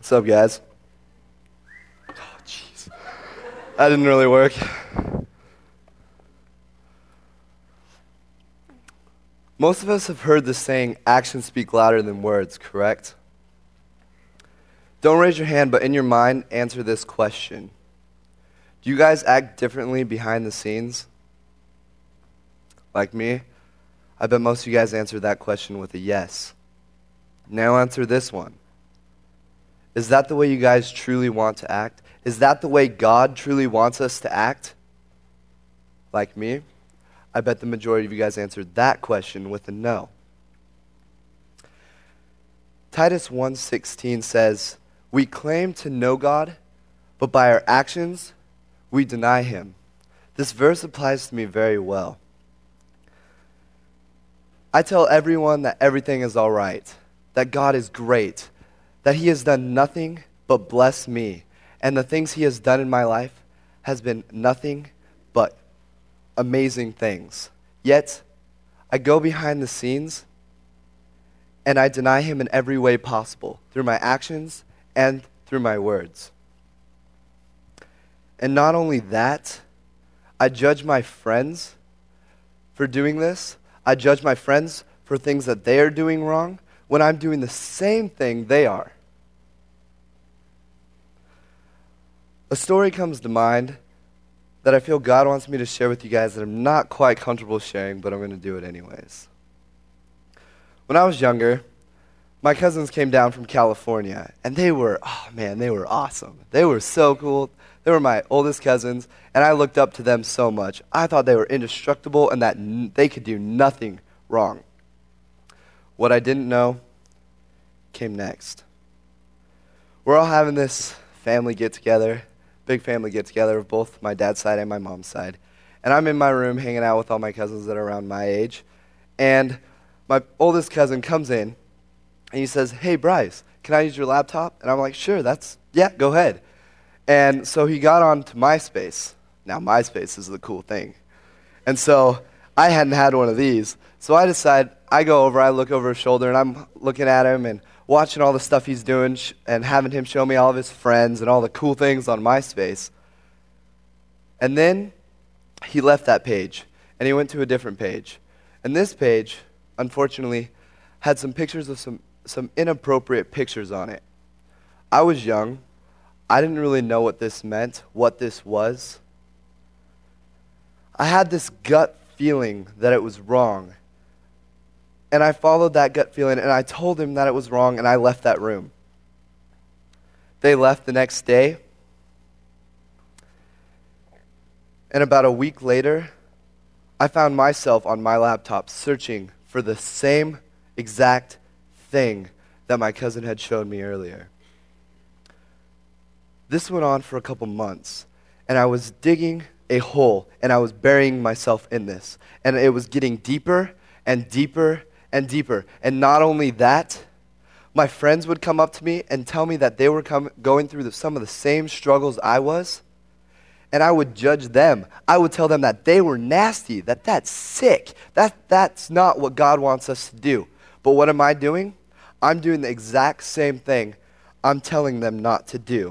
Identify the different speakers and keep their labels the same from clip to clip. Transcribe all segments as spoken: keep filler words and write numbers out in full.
Speaker 1: What's up, guys? Oh, jeez. That didn't really work. Most of us have heard the saying, actions speak louder than words, correct? Don't raise your hand, but in your mind, answer this question. Do you guys act differently behind the scenes? Like me? I bet most of you guys answered that question with a yes. Now answer this one. Is that the way you guys truly want to act? Is that the way God truly wants us to act? Like me? I bet the majority of you guys answered that question with a no. Titus one sixteen says, "We claim to know God, but by our actions we deny him." This verse applies to me very well. I tell everyone that everything is all right, that God is great, that he has done nothing but bless me, and the things he has done in my life has been nothing but amazing things. Yet, I go behind the scenes and I deny him in every way possible, through my actions and through my words. And not only that, I judge my friends for doing this. I judge my friends for things that they are doing wrong when I'm doing the same thing they are. A story comes to mind that I feel God wants me to share with you guys that I'm not quite comfortable sharing, but I'm going to do it anyways. When I was younger, my cousins came down from California, and they were, oh man, they were awesome. They were so cool. They were my oldest cousins, and I looked up to them so much. I thought they were indestructible and that n- they could do nothing wrong. What I didn't know came next. We're all having this family get-together, big family get-together of both my dad's side and my mom's side. And I'm in my room hanging out with all my cousins that are around my age. And my oldest cousin comes in, and he says, "Hey, Bryce, can I use your laptop?" And I'm like, "Sure, that's, yeah, go ahead." And so he got on to MySpace. Now, MySpace is the cool thing. And so I hadn't had one of these. So I decide, I go over, I look over his shoulder, and I'm looking at him and watching all the stuff he's doing sh- and having him show me all of his friends and all the cool things on MySpace. And then he left that page, and he went to a different page. And this page, unfortunately, had some pictures of some, some inappropriate pictures on it. I was young. I didn't really know what this meant, what this was. I had this gut feeling that it was wrong. And I followed that gut feeling, and I told him that it was wrong, and I left that room. They left the next day. And about a week later, I found myself on my laptop searching for the same exact thing that my cousin had showed me earlier. This went on for a couple months, and I was digging a hole, and I was burying myself in this. And it was getting deeper and deeper and deeper. And not only that, my friends would come up to me and tell me that they were com- going through the, some of the same struggles I was, and I would judge them. I would tell them that they were nasty, that that's sick, that that's not what God wants us to do. But what am I doing? I'm doing the exact same thing I'm telling them not to do.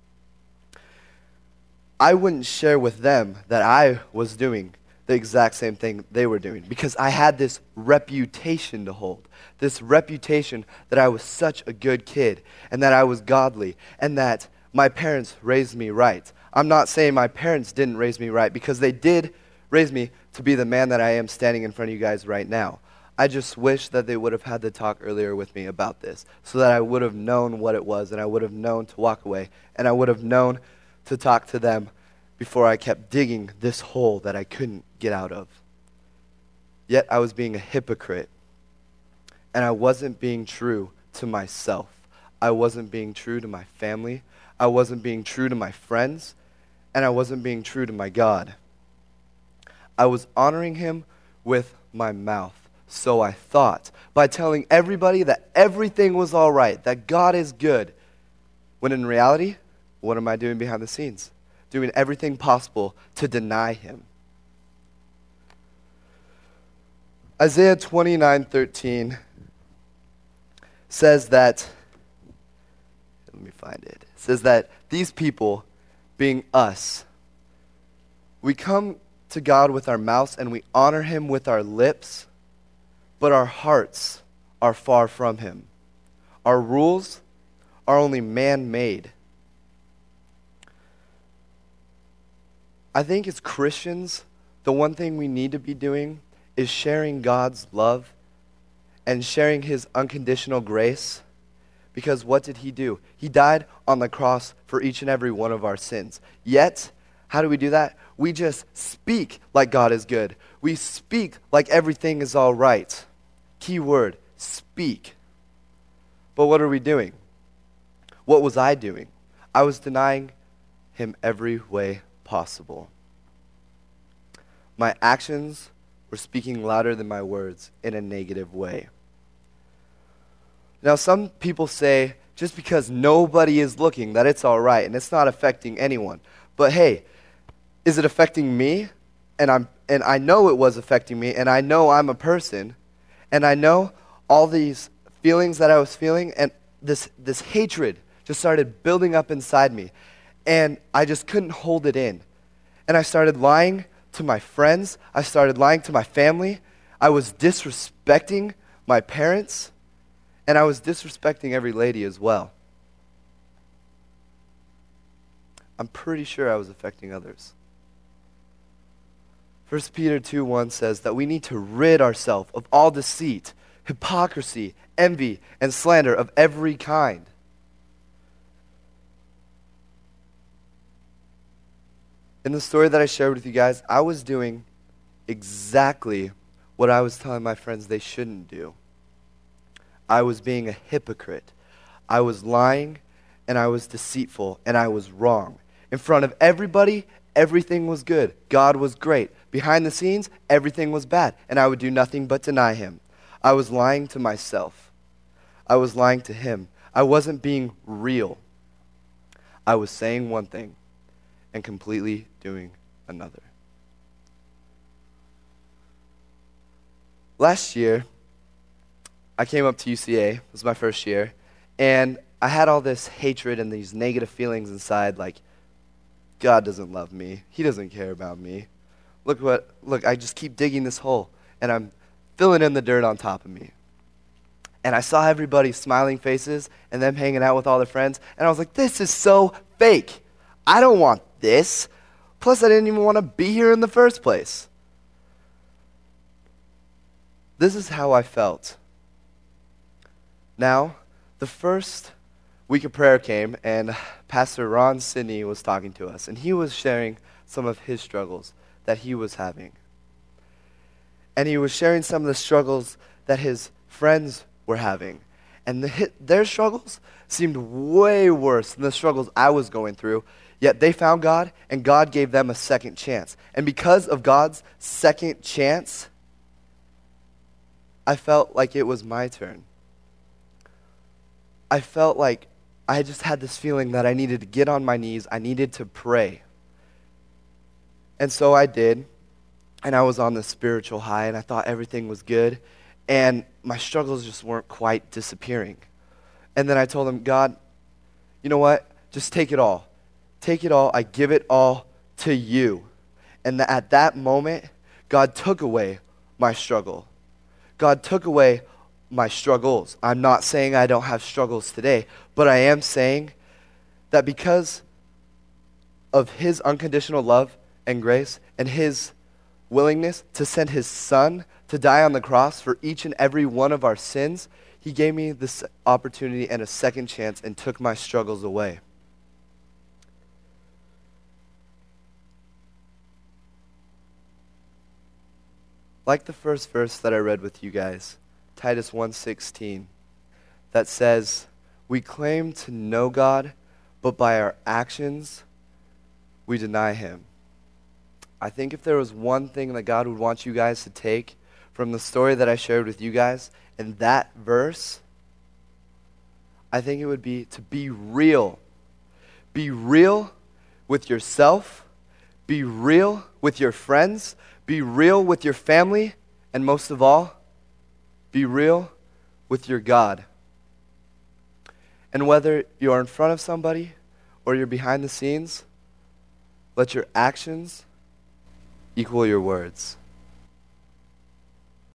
Speaker 1: I wouldn't share with them that I was doing the exact same thing they were doing because I had this reputation to hold, this reputation that I was such a good kid and that I was godly and that my parents raised me right. I'm not saying my parents didn't raise me right because they did raise me to be the man that I am standing in front of you guys right now. I just wish that they would have had the talk earlier with me about this so that I would have known what it was and I would have known to walk away and I would have known to talk to them before I kept digging this hole that I couldn't get out of. Yet I was being a hypocrite, and I wasn't being true to myself. I wasn't being true to my family. I wasn't being true to my friends, and I wasn't being true to my God. I was honoring him with my mouth, so I thought, by telling everybody that everything was all right, that God is good, when in reality, what am I doing behind the scenes? Doing everything possible to deny him. Isaiah twenty-nine thirteen says that, let me find it. It says that these people, being us, we come to God with our mouths and we honor him with our lips, but our hearts are far from him. Our rules are only man-made. I think as Christians, the one thing we need to be doing is sharing God's love and sharing his unconditional grace. Because what did he do? He died on the cross for each and every one of our sins. Yet, how do we do that? We just speak like God is good. We speak like everything is all right. Key word, speak. But what are we doing? What was I doing? I was denying him every way possible. My actions were speaking louder than my words in a negative way. Now, some people say just because nobody is looking that it's all right and it's not affecting anyone. But hey, is it affecting me? And I'm and I know it was affecting me, and I know I'm a person, and I know all these feelings that I was feeling, and this this hatred just started building up inside me, and I just couldn't hold it in. And I started lying to my friends. I started lying to my family. I was disrespecting my parents, and I was disrespecting every lady as well. I'm pretty sure I was affecting others. First Peter two one says that we need to rid ourselves of all deceit, hypocrisy, envy, and slander of every kind. In the story that I shared with you guys, I was doing exactly what I was telling my friends they shouldn't do. I was being a hypocrite. I was lying, and I was deceitful, and I was wrong. In front of everybody, everything was good. God was great. Behind the scenes, everything was bad, and I would do nothing but deny him. I was lying to myself. I was lying to him. I wasn't being real. I was saying one thing and completely doing another. Last year, I came up to U C A. It was my first year, and I had all this hatred and these negative feelings inside, like, God doesn't love me. He doesn't care about me. Look what, look, I just keep digging this hole, and I'm filling in the dirt on top of me. And I saw everybody's smiling faces and them hanging out with all their friends, and I was like, this is so fake. I don't want this. Plus, I didn't even want to be here in the first place. This is how I felt. Now, the first week of prayer came, and Pastor Ron Sidney was talking to us, and he was sharing some of his struggles that he was having. And he was sharing some of the struggles that his friends were having. And the, their struggles seemed way worse than the struggles I was going through, yet they found God, and God gave them a second chance. And because of God's second chance, I felt like it was my turn. I felt like I just had this feeling that I needed to get on my knees. I needed to pray. And so I did. And I was on this spiritual high, and I thought everything was good. And my struggles just weren't quite disappearing. And then I told him, God, you know what? Just take it all. Take it all. I give it all to you. And th- at that moment, God took away my struggle. God took away my struggles. I'm not saying I don't have struggles today, but I am saying that because of his unconditional love and grace and his willingness to send his son to die on the cross for each and every one of our sins, he gave me this opportunity and a second chance and took my struggles away. Like the first verse that I read with you guys, Titus one sixteen, that says, we claim to know God, but by our actions, we deny him. I think if there was one thing that God would want you guys to take from the story that I shared with you guys in that verse, I think it would be to be real. Be real with yourself. Be real with your friends. Be real with your family. And most of all, be real with your God. And whether you're in front of somebody or you're behind the scenes, let your actions equal your words.